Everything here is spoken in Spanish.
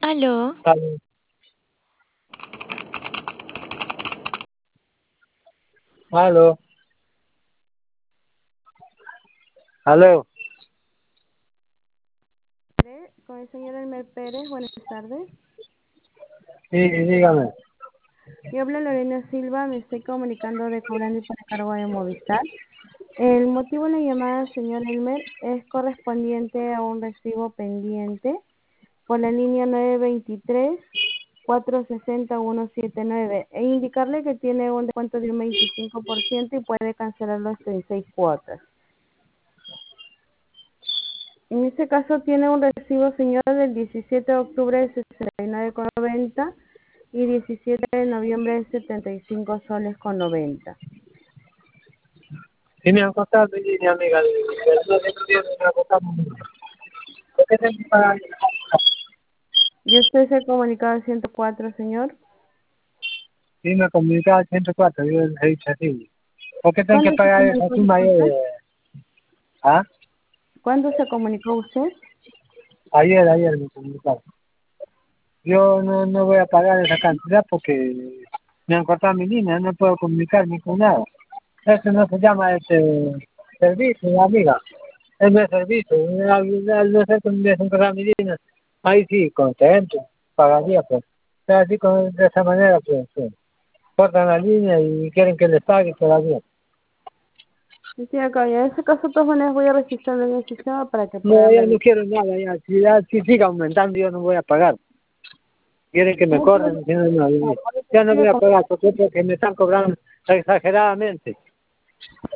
Aló, Aló, aló, aló. Con el señor Elmer Pérez, buenas tardes. Sí, dígame. Yo hablo Lorena Silva, me estoy comunicando de Cobrando y para cargo de Movistar. El motivo de la llamada, señor Elmer, es correspondiente a un recibo pendiente por la línea 923-460-179 e indicarle que tiene un descuento de un 25% y puede cancelarlo hasta en 6 cuotas. En este caso tiene un recibo, señor, del 17 de octubre de 69,90 y 17 de noviembre de 75 soles con 90. Sí, me han contado, mi amiga, del 2 me han contado. ¿Por qué tengo que pagar? ¿Y usted se ha comunicado al 104, señor? Sí, me comunicaba al 104, yo les he dicho así. ¿Por qué tengo que ¿Cuándo se pagar esa comunicó, suma disculpe? ¿Ah? ¿Cuándo se comunicó usted? Ayer me comunicaron. Yo no voy a pagar esa cantidad porque me han cortado mi línea, no puedo comunicarme con nada. Eso no se llama servicio, amiga. Es mi servicio. Al no ser que me hubiesen cortado mi línea, ahí sí, contento, pagaría, pues. Pero así, de esa manera, pues, cortan la línea y quieren que les pague todavía. Sí, acá, en ese caso, de todas maneras, voy a registrarlo en el sistema para que No, puedan ya no revisar. quiero nada, si sigue aumentando, yo no voy a pagar. Quieren que me corren, diciendo, no, Por eso ya no voy sigue a con- pagar, porque me están cobrando exageradamente.